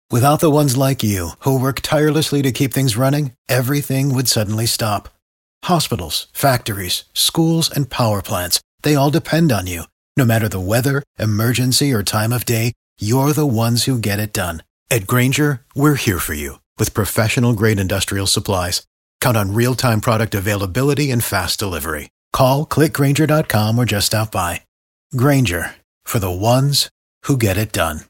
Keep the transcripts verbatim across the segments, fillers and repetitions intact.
Without the ones like you, who work tirelessly to keep things running, everything would suddenly stop. Hospitals, factories, schools, and power plants, they all depend on you. No matter the weather, emergency, or time of day, you're the ones who get it done. At Grainger, we're here for you with professional-grade industrial supplies. Count on real-time product availability and fast delivery. Call, click Grainger dot com, or just stop by. Grainger, for the ones who get it done.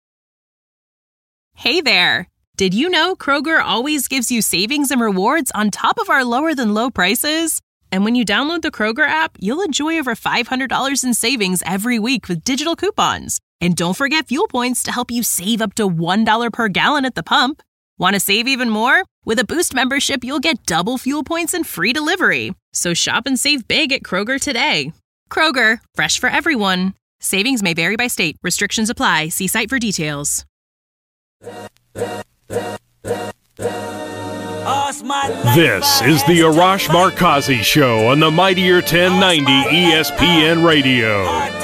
Hey there! Did you know Kroger always gives you savings and rewards on top of our lower-than-low prices? And when you download the Kroger app, you'll enjoy over five hundred dollars in savings every week with digital coupons. And don't forget fuel points to help you save up to one dollar per gallon at the pump. Want to save even more? With a Boost membership, you'll get double fuel points and free delivery. So shop and save big at Kroger today. Kroger, fresh for everyone. Savings may vary by state. Restrictions apply. See site for details. This is the Arash Markazi Show on the Mightier ten ninety E S P N Radio.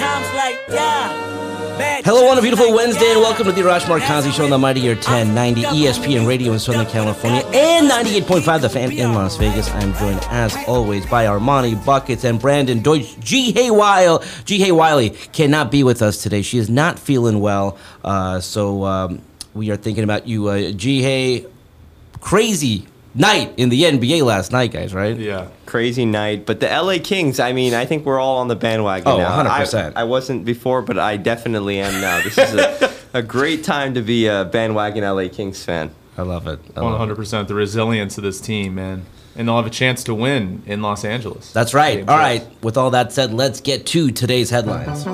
Hello on a beautiful Wednesday, and welcome to the Arash Markazi Show on the Mightier ten ninety E S P N Radio in Southern California and ninety-eight point five The Fan in Las Vegas. I'm joined, as always, by Armani Buckets and Brandon Deutsch. G. Hay Wiley. G. Hay Wiley cannot be with us today. She is not feeling well, uh, so um, we are thinking about you, uh, G. Hay. Crazy night in the N B A last night, guys, right? Yeah, crazy night. But the L A Kings, I mean, I think we're all on the bandwagon oh, now. one hundred percent. I, I wasn't before, but I definitely am now. This is a, a great time to be a bandwagon L A Kings fan. I love it. I love one hundred percent. it. The resilience of this team, man. And they'll have a chance to win in Los Angeles. That's right. All right. With all that said, let's get to today's headlines.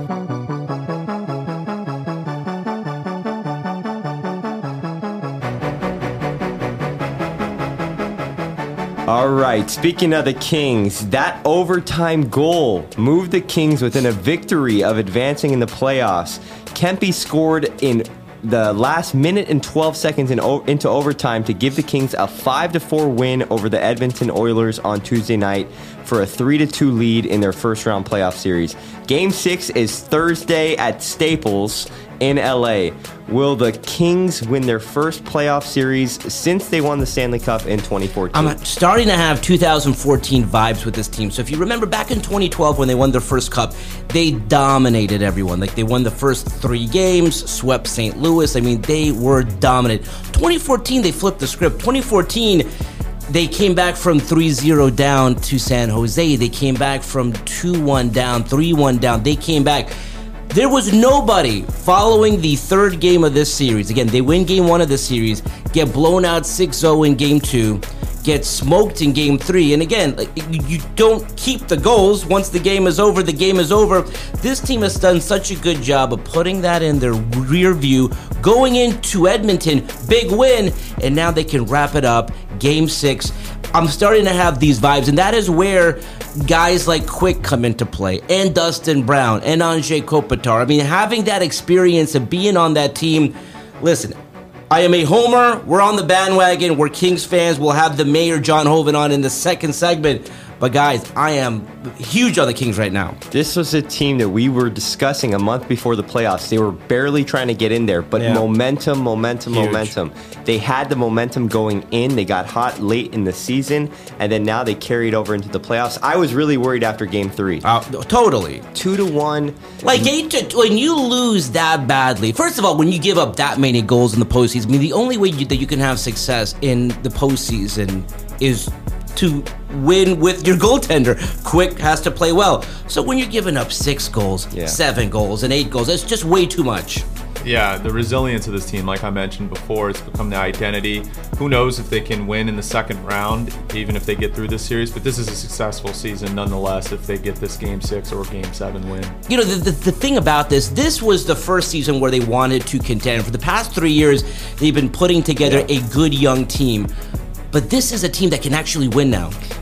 All right, speaking of the Kings, that overtime goal moved the Kings within a victory of advancing in the playoffs. Kempe scored in the last minute and twelve seconds in, into overtime to give the Kings a five to four win over the Edmonton Oilers on Tuesday night for a three to two lead in their first-round playoff series. Game six is Thursday at Staples in L A. Will the Kings win their first playoff series since they won the Stanley Cup in twenty fourteen? I'm starting to have two thousand fourteen vibes with this team. So if you remember back in twenty twelve when they won their first cup, they dominated everyone. Like they won the first three games, swept Saint Louis. I mean, they were dominant. twenty fourteen, they flipped the script. twenty fourteen, they came back from three zero down to San Jose. They came back from two one down, three one down. They came back. There was nobody following the third game of this series. Again, they win game one of this series, get blown out six oh in game two, get smoked in game three. And again, you don't keep the goals. Once the game is over, the game is over. This team has done such a good job of putting that in their rear view, going into Edmonton, big win, and now they can wrap it up. Game six. I'm starting to have these vibes, and that is where guys like Quick come into play, and Dustin Brown, and Anze Kopitar. I mean, having that experience of being on that team, listen, I am a homer. We're on the bandwagon. We're Kings fans. We'll have the mayor, John Hoven, on in the second segment. But guys, I am huge on the Kings right now. This was a team that we were discussing a month before the playoffs. They were barely trying to get in there, but yeah. momentum, momentum, huge. momentum. They had the momentum going in. They got hot late in the season, and then now they carried over into the playoffs. I was really worried after game three. Uh, totally. Two to one. Like, eight to, when you lose that badly, first of all, when you give up that many goals in the postseason, I mean, the only way you, that you can have success in the postseason is to win with your goaltender. Quick has to play well. So when you're giving up six goals, yeah. seven goals, and eight goals, it's just way too much. Yeah, the resilience of this team, like I mentioned before, it's become the identity. Who knows if they can win in the second round, even if they get through this series, but this is a successful season nonetheless if they get this game six or game seven win. You know, the, the, the thing about this, this was the first season where they wanted to contend. For the past three years, they've been putting together yeah. a good young team. But this is a team that can actually win now.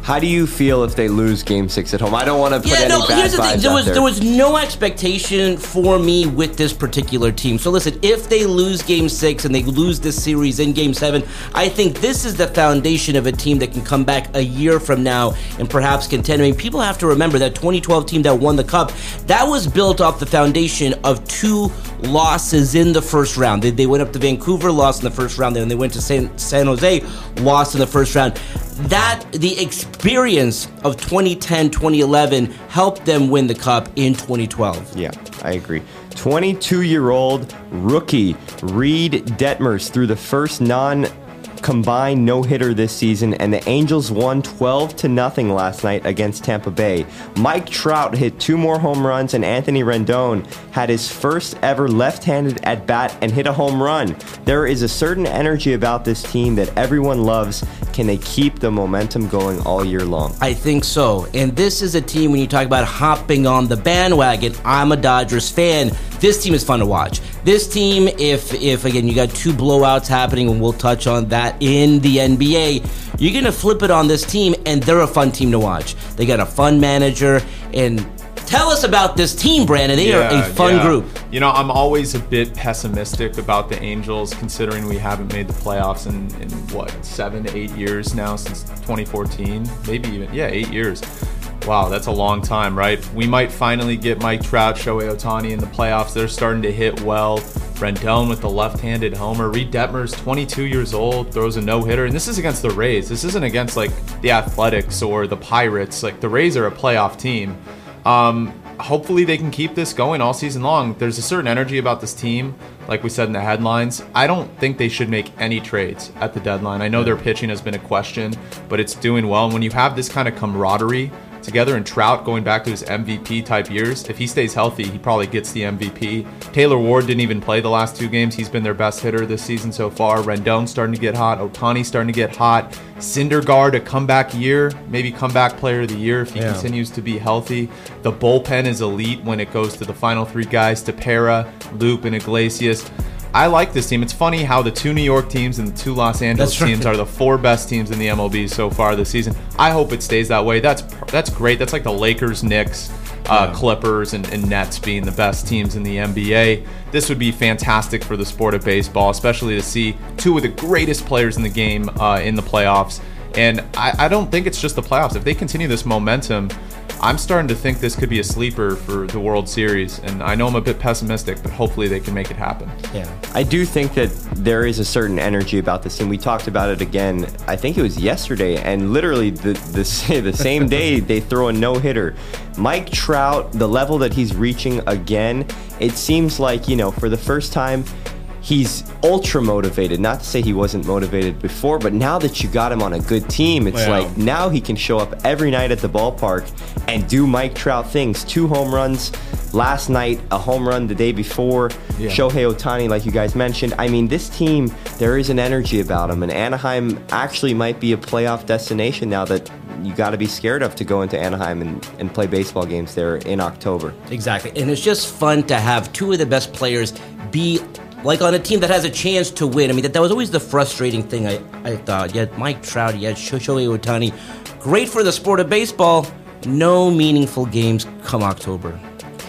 How do you feel if they lose Game Six at home? I don't want to put yeah, any no, bad here's the thing. vibes There out was there. there was no expectation for me with this particular team. So listen, if they lose Game Six and they lose this series in Game Seven, I think this is the foundation of a team that can come back a year from now and perhaps contend. I mean, people have to remember that twenty twelve team that won the Cup, that was built off the foundation of two losses in the first round. They, they went up to Vancouver, lost in the first round, then they went to San, San Jose, lost in the first round. That, the experience of twenty ten, twenty eleven helped them win the Cup in twenty twelve. Yeah, I agree. twenty-two-year-old rookie Reed Detmers threw the first non combined no-hitter this season, and the Angels won twelve to nothing last night against Tampa Bay. Mike Trout hit two more home runs, and Anthony Rendon had his first ever left-handed at-bat and hit a home run. There is a certain energy about this team that everyone loves. Can they keep the momentum going all year long? I think so. And this is a team, when you talk about hopping on the bandwagon, I'm a Dodgers fan. This team is fun to watch. This team, if, if again, you got two blowouts happening, and we'll touch on that in the N B A, you're going to flip it on this team, and they're a fun team to watch. They got a fun manager, and tell us about this team, Brandon. They yeah, are a fun yeah. group. You know, I'm always a bit pessimistic about the Angels, considering we haven't made the playoffs in, in what, seven to eight years now, since twenty fourteen? Maybe even, yeah, eight years. Wow, that's a long time, right? We might finally get Mike Trout, Shohei Ohtani in the playoffs. They're starting to hit well. Rendon with the left-handed homer. Reed Detmers, twenty-two years old, throws a no-hitter. And this is against the Rays. This isn't against, like, the Athletics or the Pirates. Like, the Rays are a playoff team. Um, hopefully they can keep this going all season long. There's a certain energy about this team, like we said in the headlines. I don't think they should make any trades at the deadline. I know their pitching has been a question, but it's doing well. And when you have this kind of camaraderie together, and Trout going back to his M V P type years, if he stays healthy, he probably gets the M V P. Taylor Ward didn't even play the last two games. He's been their best hitter this season so far. Rendon's starting to get hot. Ohtani's starting to get hot. Syndergaard, a comeback year, maybe comeback player of the year if he yeah. continues to be healthy. The bullpen is elite when it goes to the final three guys, Tepera, Loop, and Iglesias. I like this team. It's funny how the two New York teams and the two Los Angeles right. teams are the four best teams in the M L B so far this season. I hope it stays that way. That's that's great. That's like the Lakers, Knicks, uh, yeah. Clippers, and, and Nets being the best teams in the N B A. This would be fantastic for the sport of baseball, especially to see two of the greatest players in the game uh, in the playoffs. And I, I don't think it's just the playoffs. If they continue this momentum, I'm starting to think this could be a sleeper for the World Series. And I know I'm a bit pessimistic, but hopefully they can make it happen. Yeah, I do think that there is a certain energy about this team. We talked about it again, I think it was yesterday, and literally the the, the same day they throw a no-hitter. Mike Trout, the level that he's reaching again, it seems like, you know, for the first time, he's ultra motivated. Not to say he wasn't motivated before, but now that you got him on a good team, it's wow. like now he can show up every night at the ballpark and do Mike Trout things. Two home runs last night, a home run the day before. Yeah. Shohei Ohtani, like you guys mentioned. I mean, this team, there is an energy about them, and Anaheim actually might be a playoff destination now that you got to be scared of to go into Anaheim and, and play baseball games there in October. Exactly, and it's just fun to have two of the best players be like on a team that has a chance to win. I mean, that, that was always the frustrating thing, I, I thought. You had Mike Trout, you had Shohei Ohtani. Great for the sport of baseball. No meaningful games come October.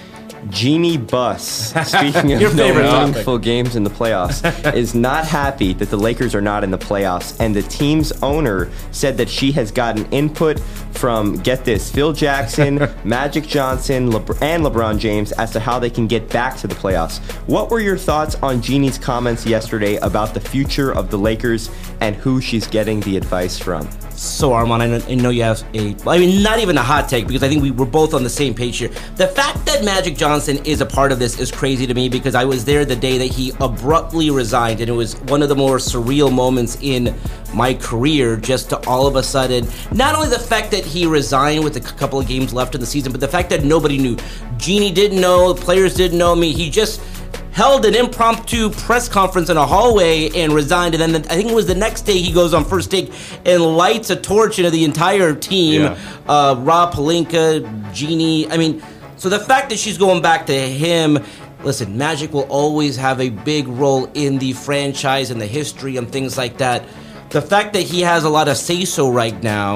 Jeannie Buss, speaking of no meaningful games in the playoffs, is not happy that the Lakers are not in the playoffs, and the team's owner said that she has gotten input from, get this, Phil Jackson, Magic Johnson, Lebr- and LeBron James as to how they can get back to the playoffs. What were your thoughts on Jeannie's comments yesterday about the future of the Lakers and who she's getting the advice from? So, Armand, I know, I know you have a, I mean, not even a hot take, because I think we were both on the same page here. The fact that Magic Johnson is a part of this is crazy to me, because I was there the day that he abruptly resigned, and it was one of the more surreal moments in my career, just to all of a sudden, not only the fact that he resigned with a couple of games left in the season, but the fact that nobody knew. Jeannie didn't know, the players didn't know. I mean, he just held an impromptu press conference in a hallway and resigned, and then the, I think it was the next day he goes on First Take and lights a torch into the entire team. Yeah. Uh, Rob Pelinka, Jeannie, I mean, so the fact that she's going back to him, listen, Magic will always have a big role in the franchise and the history and things like that. The fact that he has a lot of say-so right now,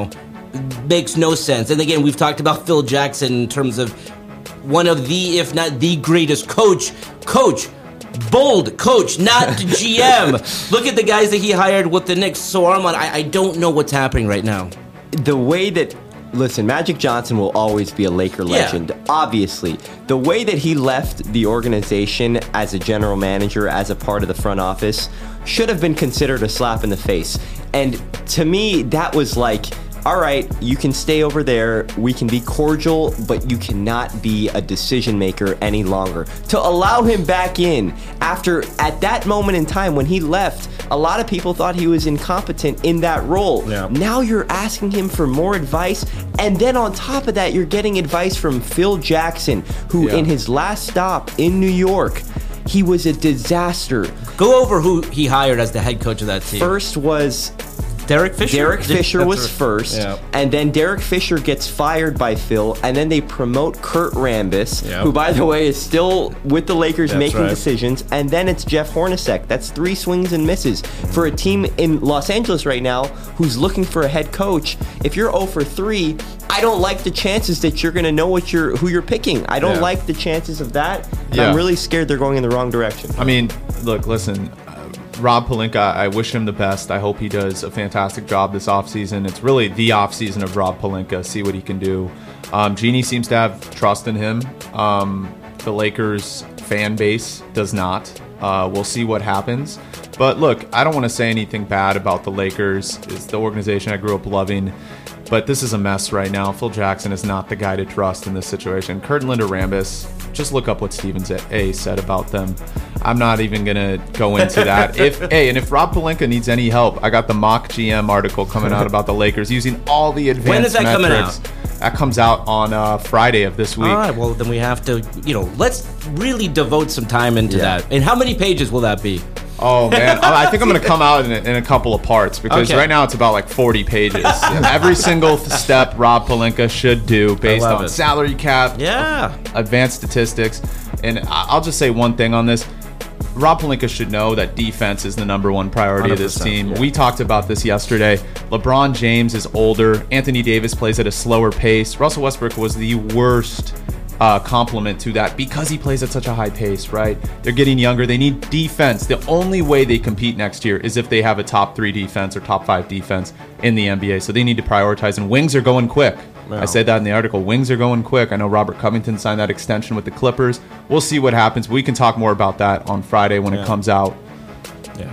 makes no sense. And again, we've talked about Phil Jackson in terms of one of the, if not the greatest coach, coach, bold coach, not G M. Look at the guys that he hired with the Knicks. So Armand, I, I don't know what's happening right now. The way that, listen, Magic Johnson will always be a Laker legend, yeah. obviously. The way that he left the organization as a general manager, as a part of the front office, should have been considered a slap in the face. And to me, that was like, all right, you can stay over there, we can be cordial, but you cannot be a decision maker any longer. To allow him back in after, at that moment in time when he left, a lot of people thought he was incompetent in that role. Yeah. Now you're asking him for more advice, and then on top of that, you're getting advice from Phil Jackson, who Yeah. in his last stop in New York, he was a disaster. Go over who he hired as the head coach of that team. First was Derek Fisher? Derek Fisher was That's first, Yeah. and then Derek Fisher gets fired by Phil, and then they promote Kurt Rambis, Yep. who, by the way, is still with the Lakers That's making right. decisions, and then it's Jeff Hornacek. That's three swings and misses for a team in Los Angeles right now who's looking for a head coach. If you're zero for three, I don't like the chances that you're going to know what you're who you're picking. I don't Yeah. like the chances of that. And Yeah. I'm really scared they're going in the wrong direction. I mean, look, listen, uh, Rob Pelinka, I wish him the best. I hope he does a fantastic job this offseason. It's really the offseason of Rob Pelinka. See what he can do. Um, Jeannie seems to have trust in him. Um, the Lakers fan base does not. Uh, we'll see what happens. But look, I don't want to say anything bad about the Lakers. It's the organization I grew up loving. But this is a mess right now. Phil Jackson is not the guy to trust in this situation. Kurt and Linda Rambis, just look up what Stevens A said about them. I'm not even going to go into that. If hey, and if Rob Pelinka needs any help, I got the mock G M article coming out about the Lakers using all the advanced When is that coming metrics. That comes out on uh, Friday of this week. All right, well, then we have to, you know, let's really devote some time into Yeah. that. And how many pages will that be? Oh man, I I think I'm gonna come out in a, in a couple of parts because Okay. right now it's about like forty pages. Every single step Rob Pelinka should do based love on it. salary cap, Yeah. advanced statistics, and I- I'll just say one thing on this. Rob Pelinka should know that defense is the number one priority of this one hundred team. percent, yeah. We talked about this yesterday. LeBron James is older. Anthony Davis plays at a slower pace. Russell Westbrook was the worst uh, compliment to that because he plays at such a high pace, right? They're getting younger. They need defense. The only way they compete next year is if they have a top three defense or top five defense in the N B A. So they need to prioritize, and wings are going quick. I said that in the article. Wings are going quick. I know Robert Covington signed that extension with the Clippers. We'll see what happens. We can talk more about that on Friday when it comes out. Yeah.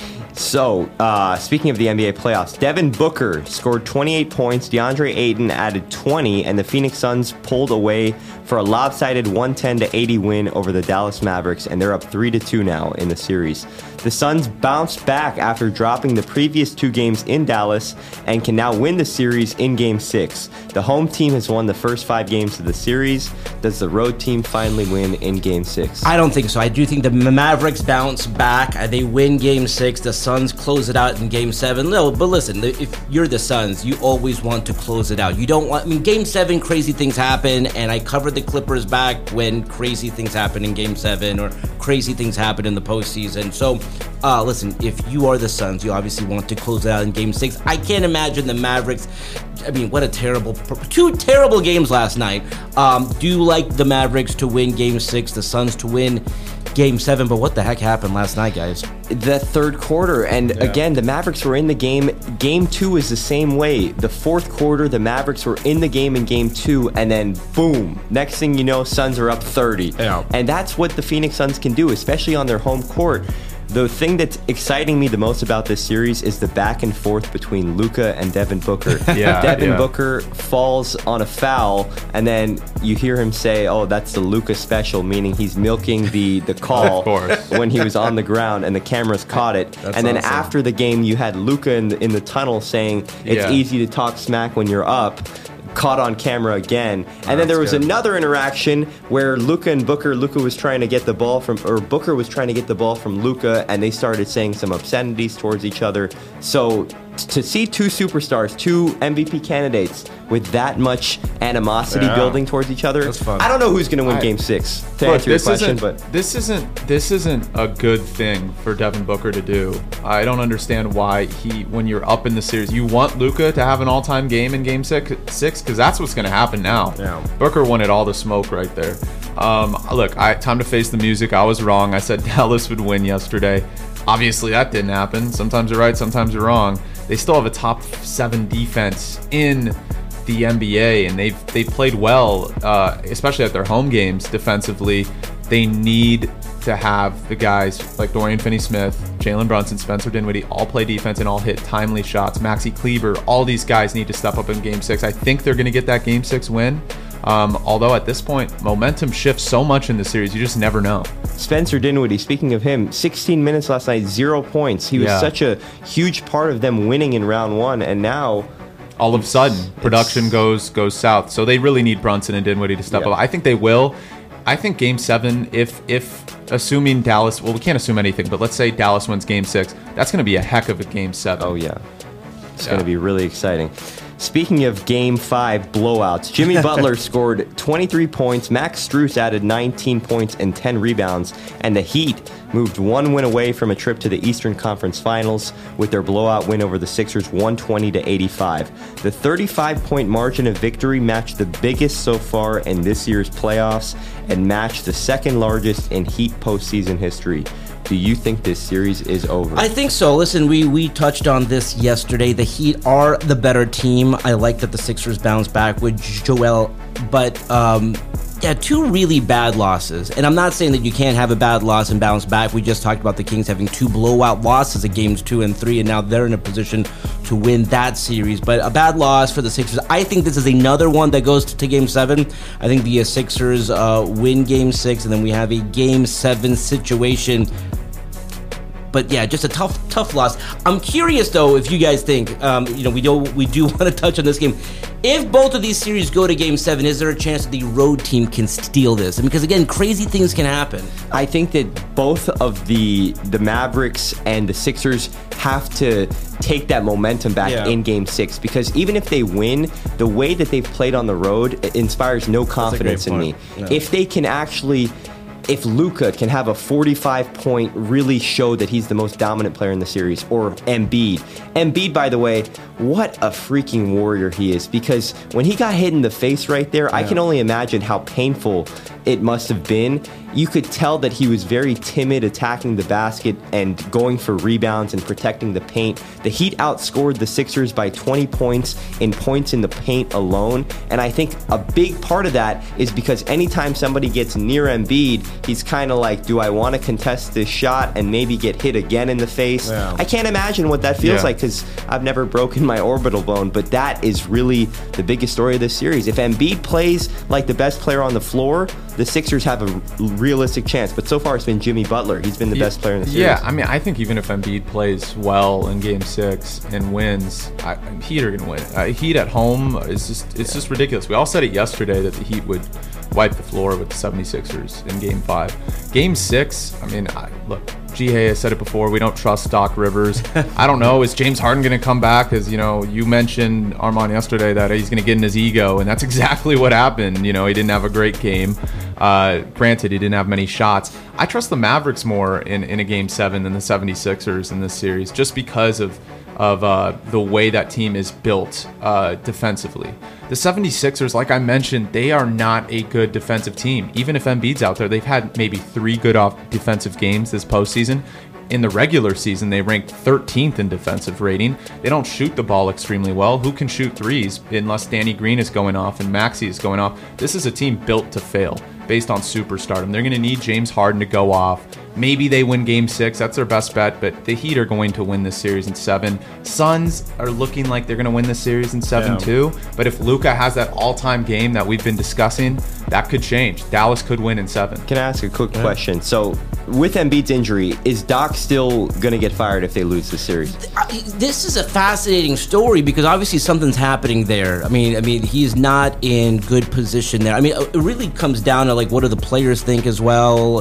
So, uh, speaking of the N B A playoffs, Devin Booker scored twenty-eight points, DeAndre Ayton added twenty, and the Phoenix Suns pulled away for a lopsided one ten to eighty win over the Dallas Mavericks, and they're up three to two now in the series. The Suns bounced back after dropping the previous two games in Dallas and can now win the series in Game six. The home team has won the first five games of the series. Does the road team finally win in Game six? I don't think so. I do think the Mavericks bounce back. Uh, They win Game Six. The Suns close it out in Game Seven. No, but listen, if you're the Suns, you always want to close it out. You don't want. I mean, Game Seven, crazy things happen, and I covered the Clippers back when crazy things happen in Game Seven or crazy things happen in the postseason. So, uh, listen, if you are the Suns, you obviously want to close it out in Game Six. I can't imagine the Mavericks. I mean, what a terrible, two terrible games last night. Um, do like the Mavericks to win Game Six, the Suns to win Game Seven, but what the heck happened last night, guys? The third quarter, and again, the Mavericks were in the game. Game two is the same way. The fourth quarter, the Mavericks were in the game in game two, and then boom, next thing you know, Suns are up thirty. Yeah. And that's what the Phoenix Suns can do, especially on their home court. The thing that's exciting me the most about this series is the back and forth between Luka and Devin Booker. Yeah, Devin yeah. Booker falls on a foul, and then you hear him say, "Oh, that's the Luka special," meaning he's milking the the call Of course. when he was on the ground, and the cameras caught it. That's and then awesome. after the game, you had Luka in the, in the tunnel saying, "It's Yeah. easy to talk smack when you're up." Caught on camera again. And then there was good. another interaction where Luka and Booker, Luka was trying to get the ball from, or Booker was trying to get the ball from Luka, and they started saying some obscenities towards each other. So t- to see two superstars, two M V P candidates, with that much animosity Yeah. building towards each other. That's fun. I don't know who's going to win I- Game Six. To Look, answer your this question, isn't, but this isn't this isn't a good thing for Devin Booker to do. I don't understand why he, when you're up in the series, you want Luka to have an all-time game in Game Six, six, because that's what's going to happen now. Yeah. Booker wanted all the smoke right there. Um, look, I time to face the music. I was wrong. I said Dallas would win yesterday. Obviously, that didn't happen. Sometimes you're right, sometimes you're wrong. They still have a top seven defense in the N B A, and they've they played well, uh, especially at their home games defensively. They need to have the guys like Dorian Finney-Smith, Jalen Brunson, Spencer Dinwiddie all play defense and all hit timely shots. Maxi Kleber, all these guys need to step up in Game Six. I think they're going to get that Game Six win. Um, although at this point, momentum shifts so much in the series, you just never know. Spencer Dinwiddie, speaking of him, sixteen minutes last night, zero points. He was Yeah. such a huge part of them winning in round one, and now All of a sudden, production goes goes south. So they really need Brunson and Dinwiddie to step Yeah. up. I think they will. I think Game Seven, if if assuming Dallas, well, we can't assume anything, but let's say Dallas wins Game Six, that's going to be a heck of a Game Seven. oh yeah, it's Yeah. going to be really exciting. Speaking of Game Five blowouts, Jimmy Butler scored twenty-three points. Max Strus added nineteen points and ten rebounds, and the Heat moved one win away from a trip to the Eastern Conference Finals with their blowout win over the Sixers, one twenty to eighty-five. The thirty-five point margin of victory matched the biggest so far in this year's playoffs and matched the second largest in Heat postseason history. Do you think this series is over? I think so. Listen, we we touched on this yesterday. The Heat are the better team. I like that the Sixers bounced back with Joel, but um, yeah, two really bad losses. And I'm not saying that you can't have a bad loss and bounce back. We just talked about the Kings having two blowout losses in games two and three, and now they're in a position to win that series. But a bad loss for the Sixers. I think this is another one that goes to, to game seven. I think the uh, Sixers uh, win game six, and then we have a game seven situation. But yeah, just a tough, tough loss. I'm curious though if you guys think, um, you know, we do we do want to touch on this game. If both of these series go to Game Seven, is there a chance that the road team can steal this? Because again, crazy things can happen. I think that both of the the Mavericks and the Sixers have to take that momentum back Yeah. in Game Six, because even if they win, the way that they've played on the road inspires no confidence in me. point. Yeah. If they can actually. If Luka can have a forty-five point, really show that he's the most dominant player in the series, or Embiid. Embiid, by the way, what a freaking warrior he is, because when he got hit in the face right there, I can only imagine how painful it must have been. You could tell that he was very timid attacking the basket and going for rebounds and protecting the paint. The Heat outscored the Sixers by twenty points in points in the paint alone, and I think a big part of that is because anytime somebody gets near Embiid, he's kind of like, do I want to contest this shot and maybe get hit again in the face? Yeah. I can't imagine what that feels Yeah. like, because I've never broken my orbital bone, but that is really the biggest story of this series. If Embiid plays like the best player on the floor, the Sixers have a realistic chance, but so far it's been Jimmy Butler. He's been the best player in the series. Yeah, I mean, I think even if Embiid plays well in Game Six and wins, I, Heat are gonna win. Uh, Heat at home is just it's just ridiculous. We all said it yesterday that the Heat would wipe the floor with the seventy-sixers in Game Five. Game Six, I mean, I, look, G. Hay has said it before. We don't trust Doc Rivers. I don't know. Is James Harden going to come back? Because, you know, you mentioned, Armand, yesterday that he's going to get in his ego, and that's exactly what happened. You know, he didn't have a great game. Uh, granted, he didn't have many shots. I trust the Mavericks more in, in a Game seven than the seventy-sixers in this series, just because of of uh, the way that team is built uh, defensively. The seventy-sixers, like I mentioned, they are not a good defensive team. Even if Embiid's out there, they've had maybe three good off defensive games this postseason. In the regular season, they ranked thirteenth in defensive rating. They don't shoot the ball extremely well. Who can shoot threes unless Danny Green is going off and Maxey is going off? This is a team built to fail based on superstardom. They're going to need James Harden to go off. Maybe they win Game Six. That's their best bet. But the Heat are going to win this series in seven. Suns are looking like they're going to win this series in seven Yeah. too. But if Luka has that all-time game that we've been discussing, that could change. Dallas could win in seven. Can I ask a quick question? So, with Embiid's injury, is Doc still going to get fired if they lose the series? This is a fascinating story because obviously something's happening there. I mean, I mean, he's not in good position there. I mean, it really comes down to like what do the players think as well.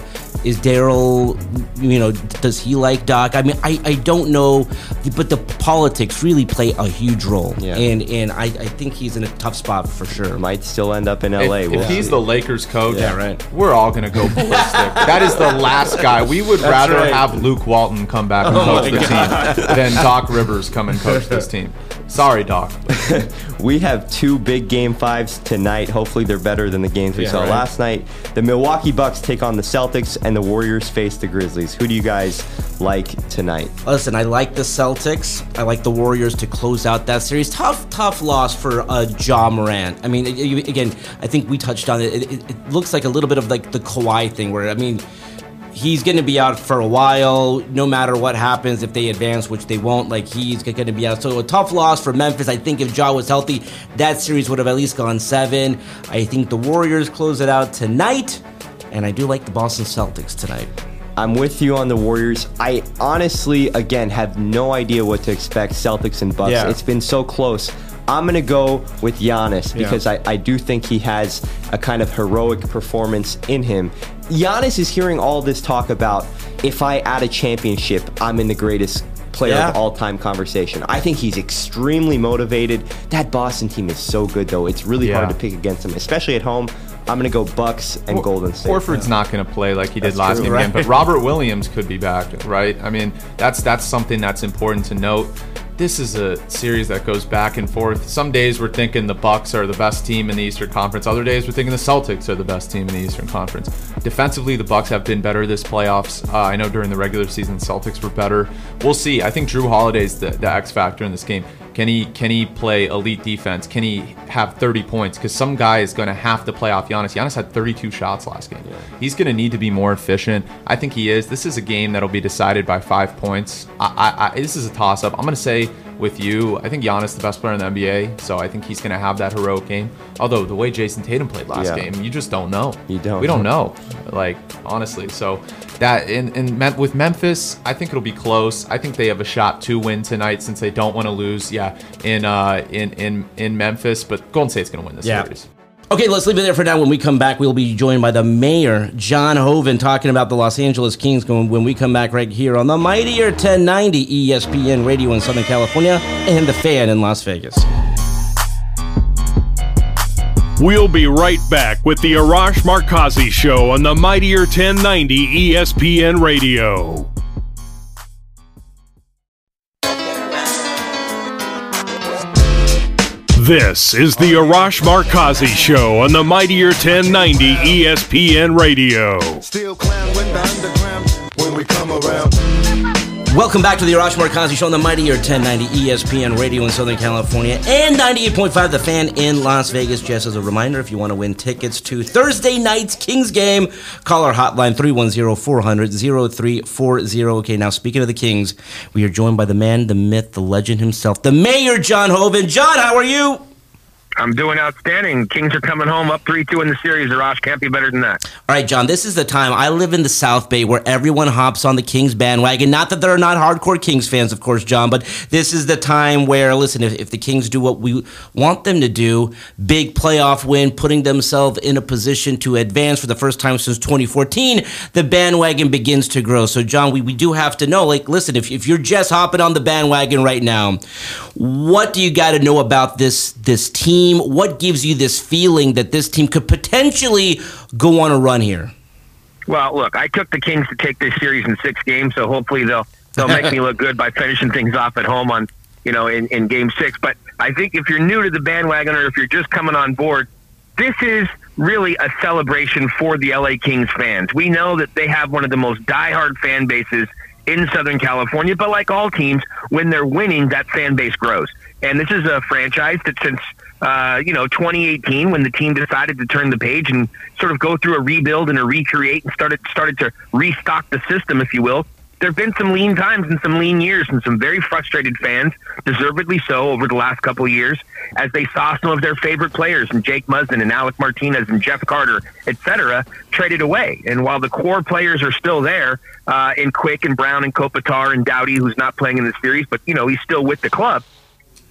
Is Daryl, you know, does he like Doc? I mean, I, I don't know, but the politics really play a huge role. Yeah. And and I, I think he's in a tough spot for sure. Might still end up in L A. If, We'll if he's see. the Lakers coach, Yeah, right. we're all going to go ballistic. That is the last guy. We would rather right. have Luke Walton come back and coach the team than Doc Rivers come and coach this team. Sorry, Doc. We have two big game fives tonight. Hopefully they're better than the games we Yeah, saw right. last night. The Milwaukee Bucks take on the Celtics, and the Warriors face the Grizzlies. Who do you guys like tonight? Listen, I like the Celtics. I like the Warriors to close out that series. Tough, tough loss for uh, Ja Morant. I mean, it- it- again, I think we touched on it. It, it. it looks like a little bit of like the Kawhi thing where, I mean, he's going to be out for a while, no matter what happens. If they advance, which they won't, like he's going to be out. So a tough loss for Memphis. I think if Ja was healthy, that series would have at least gone seven. I think the Warriors close it out tonight, and I do like the Boston Celtics tonight. I'm with you on the Warriors. I honestly, again, have no idea what to expect. Celtics and Bucks. Yeah. It's been so close. I'm going to go with Giannis because Yeah. I, I do think he has a kind of heroic performance in him. Giannis is hearing all this talk about, if I add a championship, I'm in the greatest player Yeah. of all time conversation. I think he's extremely motivated. That Boston team is so good, though. It's really Yeah. hard to pick against them, especially at home. I'm going to go Bucks and Golden State. Horford's not going to play like he did That's last true, game right? again, but Robert Williams could be back, right? I mean, that's that's something that's important to note. This is a series that goes back and forth. Some days we're thinking the Bucks are the best team in the Eastern Conference. Other days we're thinking the Celtics are the best team in the Eastern Conference. Defensively, the Bucks have been better this playoffs. Uh, I know during the regular season, Celtics were better. We'll see. I think Drew Holiday's the, the X factor in this game. Can he can he play elite defense? Can he have thirty points? Because some guy is going to have to play off Giannis. Giannis had thirty-two shots last game. Yeah. He's going to need to be more efficient. I think he is. This is a game that'll be decided by five points. I, I, I, this is a toss-up. I'm going to say with you, I think Giannis is the best player in the N B A, so I think he's going to have that heroic game. Although the way Jason Tatum played last Yeah. game, you just don't know. You don't. We don't know, like, honestly. So that in, in Mem- with Memphis, I think it'll be close. I think they have a shot to win tonight since they don't want to lose. Yeah, in uh in in in Memphis, but Golden State's going to win this Yeah. series. Okay, let's leave it there for now. When we come back, we'll be joined by the mayor, John Hoven, talking about the Los Angeles Kings going when we come back right here on the mightier ten ninety E S P N Radio in Southern California and the Fan in Las Vegas. We'll be right back with the Arash Markazi Show on the mightier ten ninety E S P N Radio. This is the Arash Markazi Show on the mightier ten ninety E S P N Radio. Still clown when the underground when we come around. Welcome back to the Arash Markazi Show on the mightier ten ninety E S P N Radio in Southern California and ninety-eight point five The Fan in Las Vegas. Just as a reminder, if you want to win tickets to Thursday night's Kings game, call our hotline three one zero, four hundred, zero three four zero. Okay, now speaking of the Kings, we are joined by the man, the myth, the legend himself, the mayor, John Hoven. John, how are you? I'm doing outstanding. Kings are coming home up three two in the series. Arash can't be better than that. All right, John, this is the time. I live in the South Bay where everyone hops on the Kings bandwagon. Not that there are not hardcore Kings fans, of course, John, but this is the time where, listen, if, if the Kings do what we want them to do, big playoff win, putting themselves in a position to advance for the first time since twenty fourteen, the bandwagon begins to grow. So, John, we, we do have to know, like, listen, if, if you're just hopping on the bandwagon right now, what do you got to know about this this team? What gives you this feeling that this team could potentially go on a run here? Well, look, I took the Kings to take this series in six games, so hopefully they'll they'll make me look good by finishing things off at home on, you know, in, in game six. But I think if you're new to the bandwagon or if you're just coming on board, this is really a celebration for the L A Kings fans. We know that they have one of the most diehard fan bases in Southern California, but like all teams, when they're winning, that fan base grows. And this is a franchise that since Uh, you know, twenty eighteen, when the team decided to turn the page and sort of go through a rebuild and a recreate and started started to restock the system, if you will, there have been some lean times and some lean years and some very frustrated fans, deservedly so, over the last couple of years, as they saw some of their favorite players, and Jake Muzzin and Alec Martinez and Jeff Carter, et cetera, traded away. And while the core players are still there, uh, in Quick and Brown and Kopitar and Doughty, who's not playing in the series, but, you know, he's still with the club,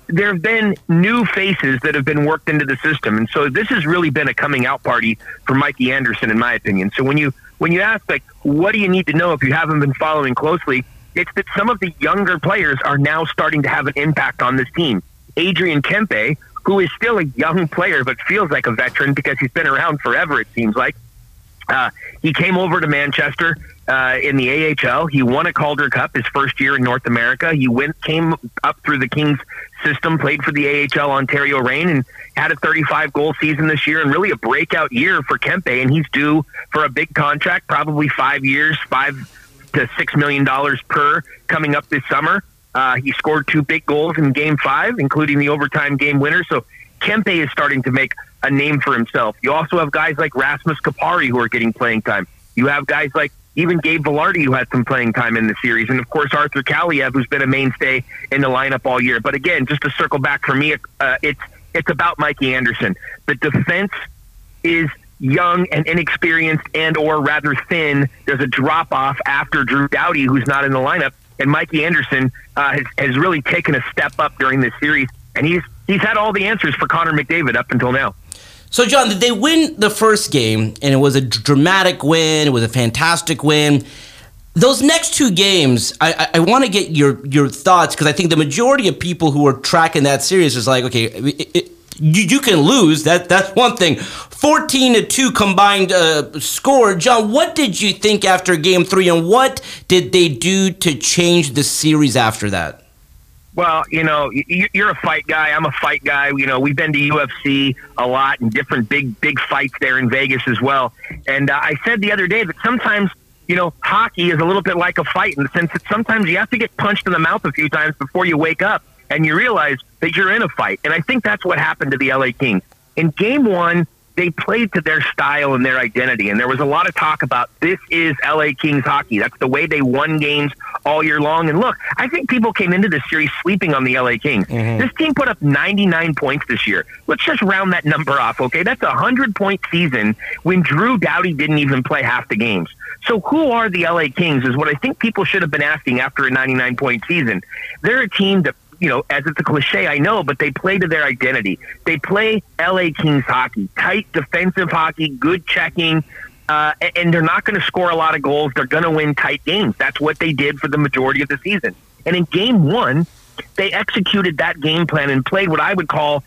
there have been new faces that have been worked into the system. And so this has really been a coming out party for Mikey Anderson, in my opinion. So when you when you ask, like, what do you need to know if you haven't been following closely, it's that some of the younger players are now starting to have an impact on this team. Adrian Kempe, who is still a young player but feels like a veteran because he's been around forever, it seems like. Uh, he came over to Manchester uh, in the A H L. He won a Calder Cup his first year in North America. He went came up through the Kings system, played for the A H L Ontario Reign, and had a thirty-five goal season this year, and really a breakout year for Kempe. And he's due for a big contract, probably five years, five to six million dollars per, coming up this summer. Uh, he scored two big goals in Game Five, including the overtime game winner. So Kempe is starting to make a name for himself. You also have guys like Rasmus Kupari who are getting playing time. You have guys like even Gabe Vilardi who had some playing time in the series. And, of course, Arthur Kaliev, who's been a mainstay in the lineup all year. But, again, just to circle back for me, uh, it's it's about Mikey Anderson. The defense is young and inexperienced and or rather thin. There's a drop-off after Drew Doughty, who's not in the lineup. And Mikey Anderson uh, has, has really taken a step up during this series. And he's he's had all the answers for Connor McDavid up until now. So, John, did they win the first game, and it was a dramatic win, it was a fantastic win. Those next two games, I, I, I want to get your, your thoughts, because I think the majority of people who are tracking that series is like, okay, it, it, you, you can lose, that that's one thing. fourteen to two combined uh, score. John, what did you think after game three, and what did they do to change the series after that? Well, you know, you're a fight guy. I'm a fight guy. You know, we've been to U F C a lot and different big, big fights there in Vegas as well. And uh, I said the other day that sometimes, you know, hockey is a little bit like a fight in the sense that sometimes you have to get punched in the mouth a few times before you wake up and you realize that you're in a fight. And I think that's what happened to the L A Kings. In game one, they played to their style and their identity. And there was a lot of talk about this is L A Kings hockey. That's the way they won games all year long. And look, I think people came into this series sleeping on the L A Kings. Mm-hmm. This team put up ninety-nine points this year. Let's just round that number off, okay? That's a hundred-point season when Drew Doughty didn't even play half the games. So who are the L A Kings is what I think people should have been asking after a ninety-nine-point season. They're a team that, you know, as it's a cliche, I know, but they play to their identity. They play L A Kings hockey, tight defensive hockey, good checking, uh, and they're not going to score a lot of goals. They're going to win tight games. That's what they did for the majority of the season. And in game one, they executed that game plan and played what I would call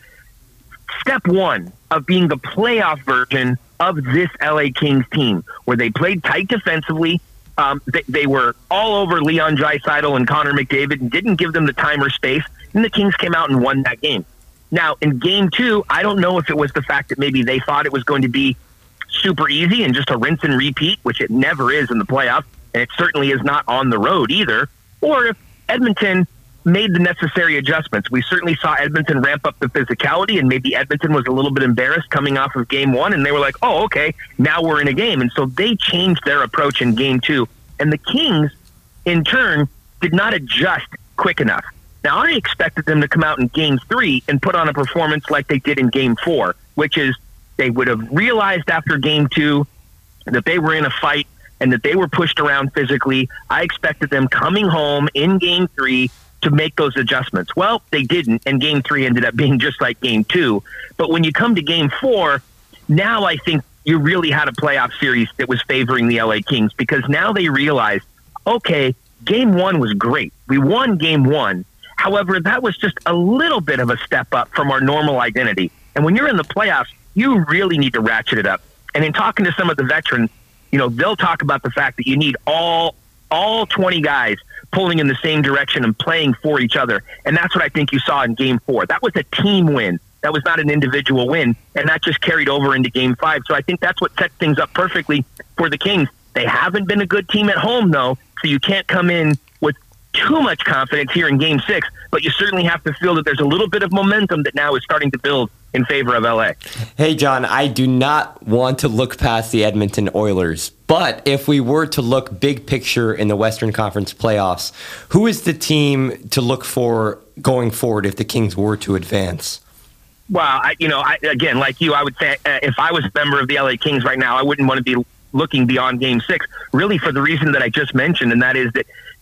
step one of being the playoff version of this L A Kings team, where they played tight defensively. Um, they, they were all over Leon Draisaitl and Connor McDavid and didn't give them the time or space, and the Kings came out and won that game. Now, in game two, I don't know if it was the fact that maybe they thought it was going to be super easy and just a rinse and repeat, which it never is in the playoffs, and it certainly is not on the road either, or if Edmonton made the necessary adjustments. We certainly saw Edmonton ramp up the physicality, and maybe Edmonton was a little bit embarrassed coming off of game one, and they were like, oh, okay, now we're in a game. And so they changed their approach in game two. And the Kings, in turn, did not adjust quick enough. Now, I expected them to come out in game three and put on a performance like they did in game four, which is they would have realized after game two that they were in a fight and that they were pushed around physically. I expected them coming home in game three to make those adjustments. Well, they didn't, and game three ended up being just like game two. But when you come to game four, now I think you really had a playoff series that was favoring the L A Kings, because now they realized, okay, game one was great. We won game one. However, that was just a little bit of a step up from our normal identity. And when you're in the playoffs, you really need to ratchet it up. And in talking to some of the veterans, you know, they'll talk about the fact that you need all all twenty guys pulling in the same direction and playing for each other. And that's what I think you saw in game four. That was a team win. That was not an individual win. And that just carried over into game five. So I think that's what sets things up perfectly for the Kings. They haven't been a good team at home, though, so you can't come in with too much confidence here in game six, but you certainly have to feel that there's a little bit of momentum that now is starting to build in favor of L A. Hey, John, I do not want to look past the Edmonton Oilers, but if we were to look big picture in the Western Conference playoffs, who is the team to look for going forward if the Kings were to advance? Well, I, you know, I, again, like you, I would say uh, if I was a member of the L A Kings right now, I wouldn't want to be looking beyond game six, really for the reason that I just mentioned, and that is that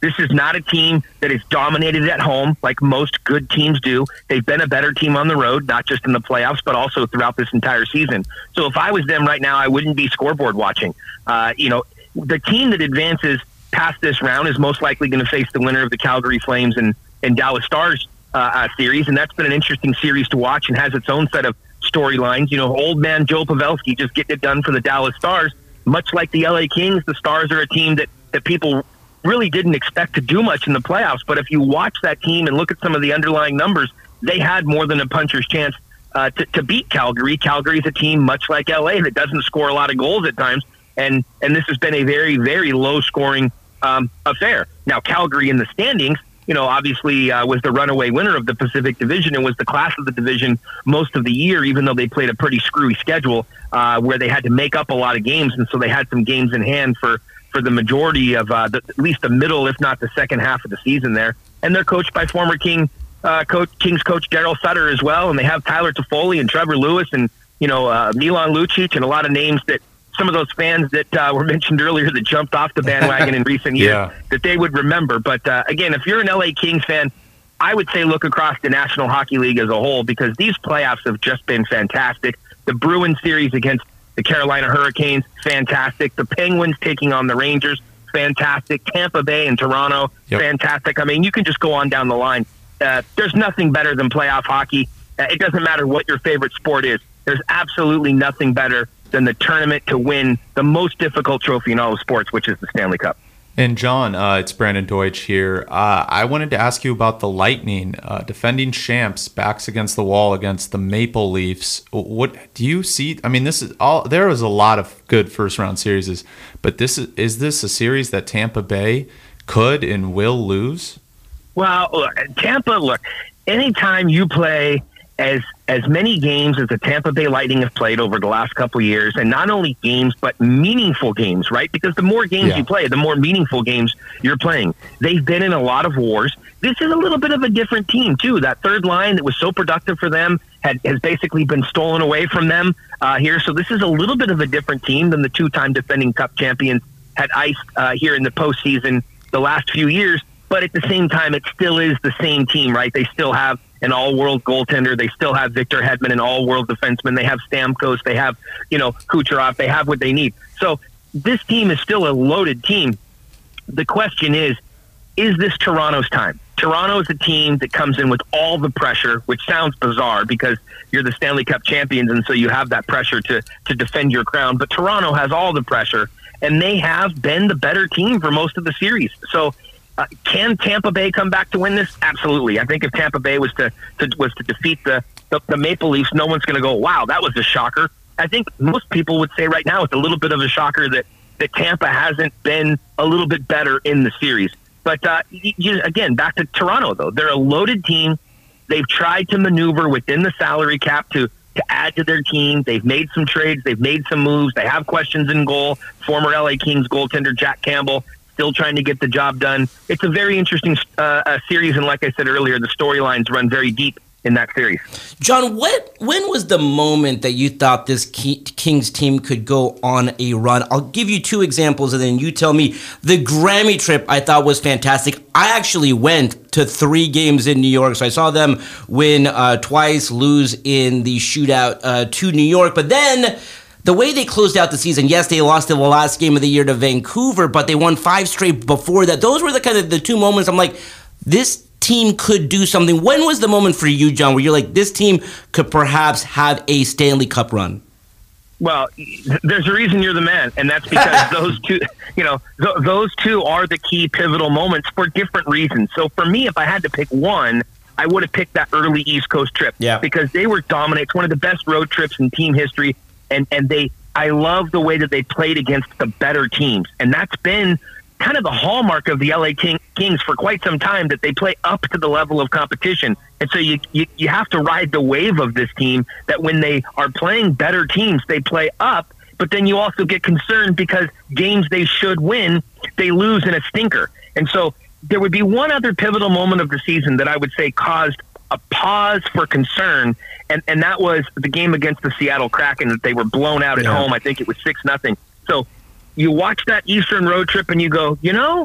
This is not a team that is dominated at home like most good teams do. They've been a better team on the road, not just in the playoffs, but also throughout this entire season. So if I was them right now, I wouldn't be scoreboard watching. Uh, you know, the team that advances past this round is most likely going to face the winner of the Calgary Flames and, and Dallas Stars uh, uh, series, and that's been an interesting series to watch and has its own set of storylines. You know, old man Joe Pavelski just getting it done for the Dallas Stars. Much like the L A Kings, the Stars are a team that, that people really didn't expect to do much in the playoffs. But if you watch that team and look at some of the underlying numbers, they had more than a puncher's chance uh, to, to beat Calgary. Calgary is a team much like L A that doesn't score a lot of goals at times. And, and this has been a very, very low-scoring um, affair. Now, Calgary in the standings, you know, obviously uh, was the runaway winner of the Pacific Division and was the class of the division most of the year, even though they played a pretty screwy schedule uh, where they had to make up a lot of games. And so they had some games in hand for, for the majority of uh, the, at least the middle, if not the second half of the season there. And they're coached by former King uh, coach, Kings coach Daryl Sutter as well. And they have Tyler Toffoli and Trevor Lewis and, you know, uh, Milan Lucic and a lot of names that some of those fans that uh, were mentioned earlier that jumped off the bandwagon in recent years yeah. that they would remember. But uh, again, if you're an L A Kings fan, I would say look across the National Hockey League as a whole, because these playoffs have just been fantastic. The Bruins series against the Carolina Hurricanes, fantastic. The Penguins taking on the Rangers, fantastic. Tampa Bay and Toronto, yep. fantastic. I mean, you can just go on down the line. Uh, there's nothing better than playoff hockey. Uh, it doesn't matter what your favorite sport is. There's absolutely nothing better than the tournament to win the most difficult trophy in all of sports, which is the Stanley Cup. And John, uh, it's Brandon Deutsch here. Uh, I wanted to ask you about the Lightning, uh, defending champs, backs against the wall against the Maple Leafs. What do you see? I mean, this is all. There was a lot of good first round series, but this is is this a series that Tampa Bay could and will lose? Well, look, Tampa. Look, anytime you play as as many games as the Tampa Bay Lightning have played over the last couple of years, and not only games, but meaningful games, right? Because the more games yeah. you play, the more meaningful games you're playing. They've been in a lot of wars. This is a little bit of a different team, too. That third line that was so productive for them had, has basically been stolen away from them uh, here. So this is a little bit of a different team than the two-time defending Cup champions had iced uh, here in the postseason the last few years. But at the same time, it still is the same team, right? They still have an all-world goaltender. They still have Victor Hedman, an all-world defenseman. They have Stamkos. They have, you know, Kucherov. They have what they need. So this team is still a loaded team. The question is, is this Toronto's time? Toronto is a team that comes in with all the pressure, which sounds bizarre because you're the Stanley Cup champions, and so you have that pressure to, to defend your crown. But Toronto has all the pressure, and they have been the better team for most of the series. So Uh, can Tampa Bay come back to win this? Absolutely. I think if Tampa Bay was to, to was to defeat the, the, the Maple Leafs, no one's going to go, wow, that was a shocker. I think most people would say right now it's a little bit of a shocker that, that Tampa hasn't been a little bit better in the series. But uh, you, again, back to Toronto, though. They're a loaded team. They've tried to maneuver within the salary cap to, to add to their team. They've made some trades. They've made some moves. They have questions in goal. Former L A Kings goaltender Jack Campbell still trying to get the job done. It's a very interesting uh, uh, series, and like I said earlier, the storylines run very deep in that series. John, what when was the moment that you thought this Kings team could go on a run? I'll give you two examples, and then you tell me. The Grammy trip I thought was fantastic. I actually went to three games in New York, so I saw them win uh, twice, lose in the shootout uh, to New York, but then the way they closed out the season, yes, they lost the last game of the year to Vancouver, but they won five straight before that. Those were the kind of the two moments I'm like, this team could do something. When was the moment for you, John, where you're like, this team could perhaps have a Stanley Cup run? Well, there's a reason you're the man, and that's because those two, you know, th- those two are the key pivotal moments for different reasons. So for me, if I had to pick one, I would have picked that early East Coast trip yeah. because they were dominant. It's one of the best road trips in team history. And and they, I love the way that they played against the better teams. And that's been kind of the hallmark of the L A King, Kings for quite some time, that they play up to the level of competition. And so you, you, you have to ride the wave of this team, that when they are playing better teams, they play up. But then you also get concerned because games they should win, they lose in a stinker. And so there would be one other pivotal moment of the season that I would say caused a pause for concern, and, and that was the game against the Seattle Kraken that they were blown out at yeah. home. I think it was six nothing. So you watch that Eastern road trip and you go, you know,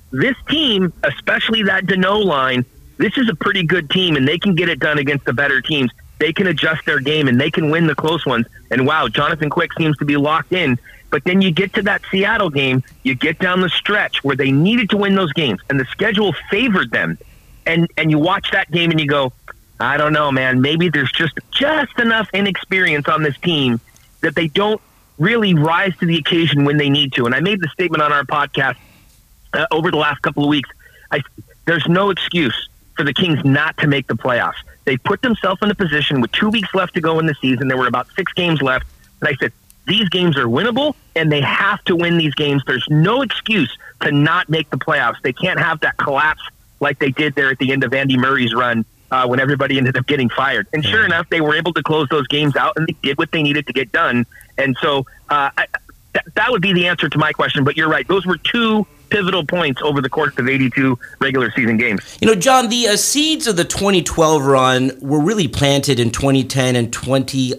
this team, especially that Dano line, this is a pretty good team, and they can get it done against the better teams. They can adjust their game, and they can win the close ones. And, wow, Jonathan Quick seems to be locked in. But then you get to that Seattle game, you get down the stretch where they needed to win those games, and the schedule favored them. And and you watch that game and you go, I don't know, man, maybe there's just just enough inexperience on this team that they don't really rise to the occasion when they need to. And I made the statement on our podcast uh, over the last couple of weeks. I, there's no excuse for the Kings not to make the playoffs. They put themselves in a position with two weeks left to go in the season. There were about six games left. And I said, these games are winnable, and they have to win these games. There's no excuse to not make the playoffs. They can't have that collapse like they did there at the end of Andy Murray's run uh, when everybody ended up getting fired. And sure enough, they were able to close those games out, and they did what they needed to get done. And so uh, I, th- that would be the answer to my question. But you're right. Those were two pivotal points over the course of eighty-two regular season games. You know, John, the uh, seeds of the twenty twelve run were really planted in twenty ten and twenty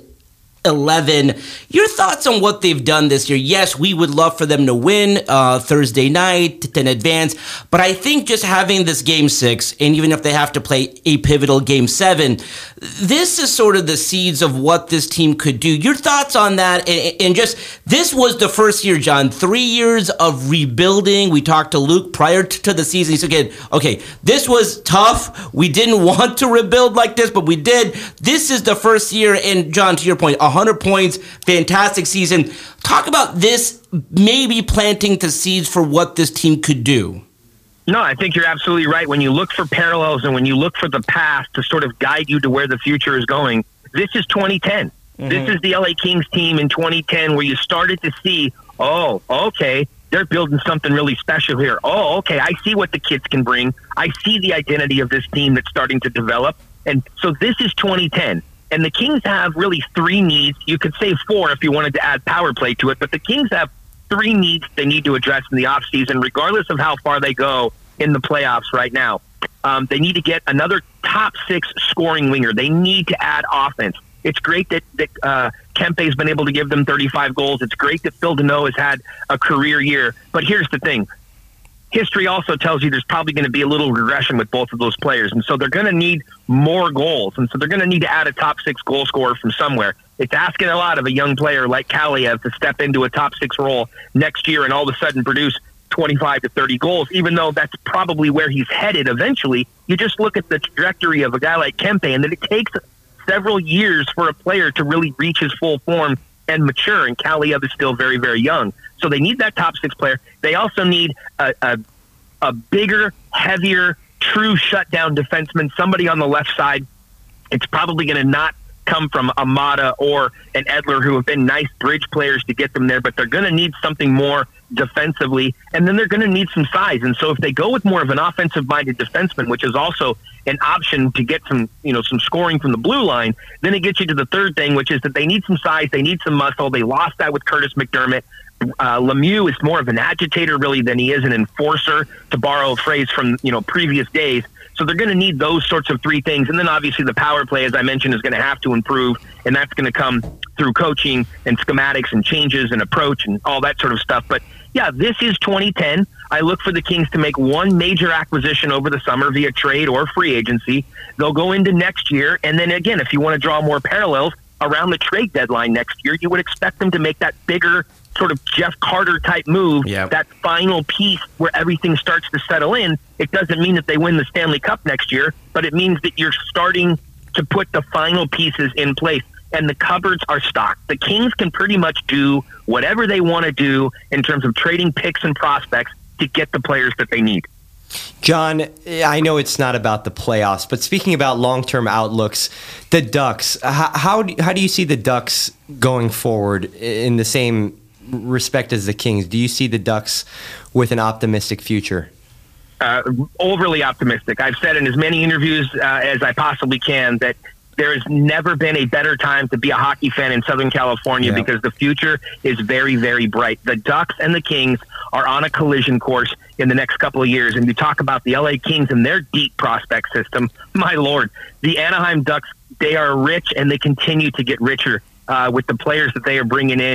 eleven. Your thoughts on what they've done this year? Yes, we would love for them to win uh, Thursday night in advance, but I think just having this game six, and even if they have to play a pivotal game seven, this is sort of the seeds of what this team could do. Your thoughts on that? And, and just, this was the first year, John, three years of rebuilding. We talked to Luke prior to the season. He said, again, okay, this was tough. We didn't want to rebuild like this, but we did. This is the first year, and John, to your point, one hundred points, fantastic season. Talk about this maybe planting the seeds for what this team could do. No, I think you're absolutely right. When you look for parallels and when you look for the past to sort of guide you to where the future is going, this is twenty ten. Mm-hmm. This is the L A Kings team in twenty ten where you started to see, oh, okay, they're building something really special here. Oh, okay, I see what the kids can bring. I see the identity of this team that's starting to develop. And so this is twenty ten. And the Kings have really three needs. You could say four if you wanted to add power play to it, but the Kings have three needs they need to address in the offseason, regardless of how far they go in the playoffs right now. Um, they need to get another top six scoring winger. They need to add offense. It's great that, that uh, Kempe's been able to give them thirty-five goals. It's great that Phil Danault has had a career year. But here's the thing. History also tells you there's probably going to be a little regression with both of those players. And so they're going to need more goals. And so they're going to need to add a top six goal scorer from somewhere. It's asking a lot of a young player like Kaliev to step into a top six role next year and all of a sudden produce twenty-five to thirty goals, even though that's probably where he's headed eventually. You just look at the trajectory of a guy like Kempe, and that it takes several years for a player to really reach his full form and mature, and Kaliev is still very, very young. So they need that top six player. They also need a, a, a bigger, heavier, true shutdown defenseman, somebody on the left side. It's probably going to not come from Amada or an Edler, who have been nice bridge players to get them there, but they're going to need something more defensively, and then they're going to need some size. And so if they go with more of an offensive-minded defenseman, which is also an option to get some, you know, some scoring from the blue line, then it gets you to the third thing, which is that they need some size, they need some muscle. They lost that with Curtis McDermott. Uh, Lemieux is more of an agitator, really, than he is an enforcer, to borrow a phrase from, you know, previous days. So they're going to need those sorts of three things. And then obviously the power play, as I mentioned, is going to have to improve, and that's going to come through coaching and schematics and changes and approach and all that sort of stuff. But yeah, this is twenty ten. I look for the Kings to make one major acquisition over the summer via trade or free agency. They'll go into next year. And then again, if you want to draw more parallels around the trade deadline next year, you would expect them to make that bigger sort of Jeff Carter type move, yep. That final piece where everything starts to settle in. It doesn't mean that they win the Stanley Cup next year, but it means that you're starting to put the final pieces in place, and the cupboards are stocked. The Kings can pretty much do whatever they want to do in terms of trading picks and prospects to get the players that they need. John, I know it's not about the playoffs, but speaking about long-term outlooks, the Ducks, how, how, do, how do you see the Ducks going forward in the same respect as the Kings? Do you see the Ducks with an optimistic future? Uh, overly optimistic. I've said in as many interviews uh, as I possibly can that there has never been a better time to be a hockey fan in Southern California, yeah. because the future is very, very bright. The Ducks and the Kings are on a collision course in the next couple of years. And you talk about the L A Kings and their deep prospect system. My Lord, the Anaheim Ducks, they are rich, and they continue to get richer uh, with the players that they are bringing in.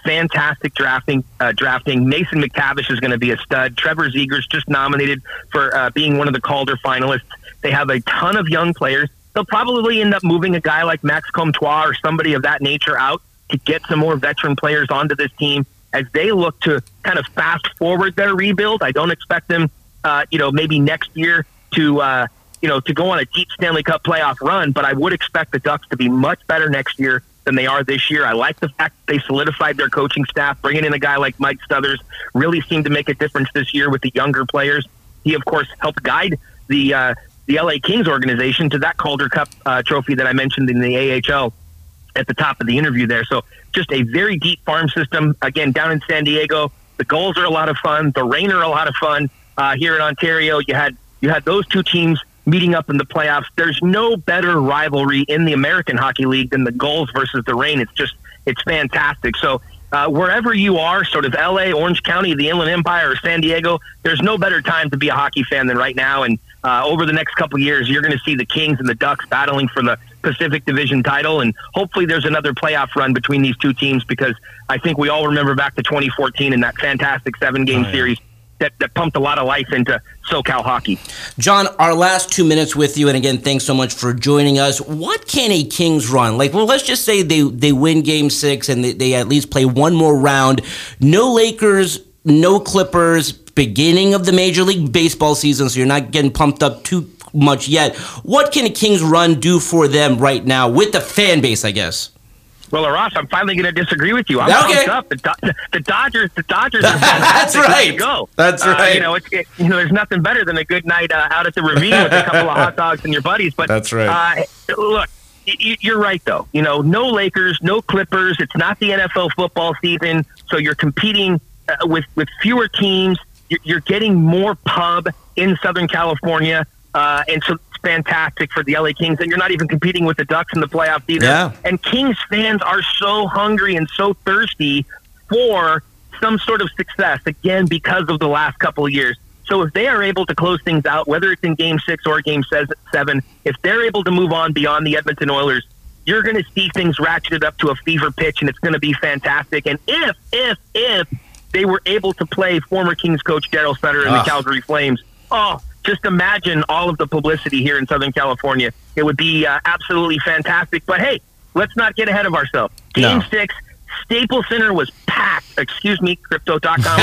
fantastic drafting. Uh, drafting. Mason McTavish is going to be a stud. Trevor Zegers just nominated for uh, being one of the Calder finalists. They have a ton of young players. They'll probably end up moving a guy like Max Comtois or somebody of that nature out to get some more veteran players onto this team as they look to kind of fast forward their rebuild. I don't expect them, uh, you know, maybe next year to, uh, you know, to go on a deep Stanley Cup playoff run, but I would expect the Ducks to be much better next year than they are this year. I like the fact that they solidified their coaching staff. Bringing in a guy like Mike Stothers really seemed to make a difference this year with the younger players. He, of course, helped guide the uh, the L A Kings organization to that Calder Cup uh, trophy that I mentioned in the A H L at the top of the interview there. So just a very deep farm system. Again, down in San Diego, the Gulls are a lot of fun. The Reign are a lot of fun. Uh, here in Ontario, you had you had those two teams meeting up in the playoffs. There's no better rivalry in the American Hockey League than the Gulls versus the Reign. It's just, it's fantastic. So uh, wherever you are, sort of L A, Orange County, the Inland Empire, or San Diego, there's no better time to be a hockey fan than right now. And uh, over the next couple of years, you're going to see the Kings and the Ducks battling for the Pacific Division title. And hopefully there's another playoff run between these two teams, because I think we all remember back to twenty fourteen and that fantastic seven-game oh, yeah. series that, that pumped a lot of life into SoCal hockey. John, our last two minutes with you, and again, thanks so much for joining us. What can a Kings run? Like, well, let's just say they, they win Game six and they, they at least play one more round. No Lakers, no Clippers, beginning of the Major League Baseball season, so you're not getting pumped up too much yet. What can a Kings run do for them right now with the fan base, I guess? Well, Ross, I'm finally going to disagree with you. I'm okay. pumped up. The, Do- the Dodgers, the Dodgers. Are That's right. Go. That's right. Uh, you know, it's, it, you know, there's nothing better than a good night uh, out at the Ravine with a couple of hot dogs and your buddies. But that's right. Uh, look, y- you're right though. You know, no Lakers, no Clippers. It's not the N F L football season, so you're competing uh, with with fewer teams. You're, you're getting more pub in Southern California, uh, and so. Fantastic for the L A Kings, and you're not even competing with the Ducks in the playoffs either. Yeah. And Kings fans are so hungry and so thirsty for some sort of success, again, because of the last couple of years. So if they are able to close things out, whether it's in Game six or Game seven, if they're able to move on beyond the Edmonton Oilers, you're going to see things ratcheted up to a fever pitch, and it's going to be fantastic. And if, if, if they were able to play former Kings coach Daryl Sutter and oh. the Calgary Flames, oh, just imagine all of the publicity here in Southern California. It would be uh, absolutely fantastic. But hey, let's not get ahead of ourselves. Game no. six, Staples Center was packed. Excuse me, Crypto dot com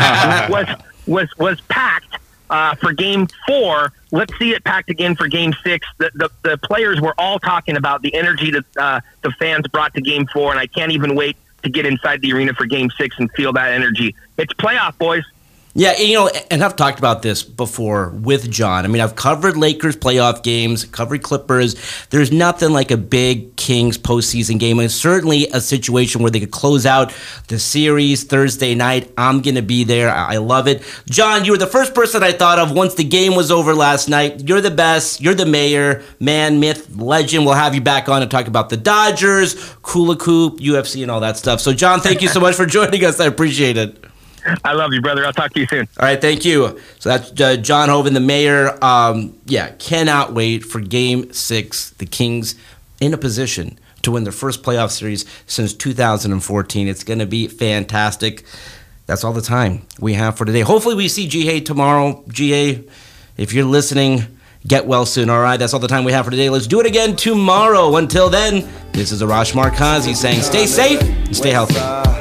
was was was packed uh, for Game four. Let's see it packed again for Game six. The, the the players were all talking about the energy that uh, the fans brought to Game four, and I can't even wait to get inside the arena for Game six and feel that energy. It's playoff, boys. Yeah, you know, and I've talked about this before with John. I mean, I've covered Lakers playoff games, covered Clippers. There's nothing like a big Kings postseason game. And certainly a situation where they could close out the series Thursday night. I'm going to be there. I love it. John, you were the first person I thought of once the game was over last night. You're the best. You're the mayor. Man, myth, legend. We'll have you back on to talk about the Dodgers, Kula Coop, U F C, and all that stuff. So, John, thank you so much for joining us. I appreciate it. I love you, brother. I'll talk to you soon. All right, thank you. So that's uh, John Hoven, the mayor. Um, yeah, cannot wait for Game six. The Kings in a position to win their first playoff series since two thousand fourteen. It's going to be fantastic. That's all the time we have for today. Hopefully we see G A tomorrow. G A, if you're listening, get well soon. All right, that's all the time we have for today. Let's do it again tomorrow. Until then, this is Arash Markazi saying stay safe and stay healthy.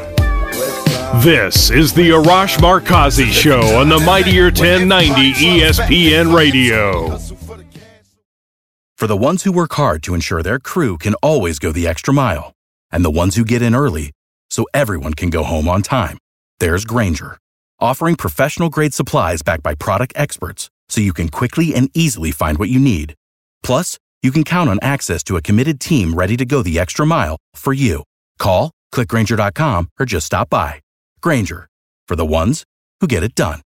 This is the Arash Markazi Show on the Mightier ten ninety E S P N Radio. For the ones who work hard to ensure their crew can always go the extra mile, and the ones who get in early so everyone can go home on time, there's Grainger, offering professional-grade supplies backed by product experts so you can quickly and easily find what you need. Plus, you can count on access to a committed team ready to go the extra mile for you. Call, click Grainger dot com, or just stop by. Grainger, for the ones who get it done.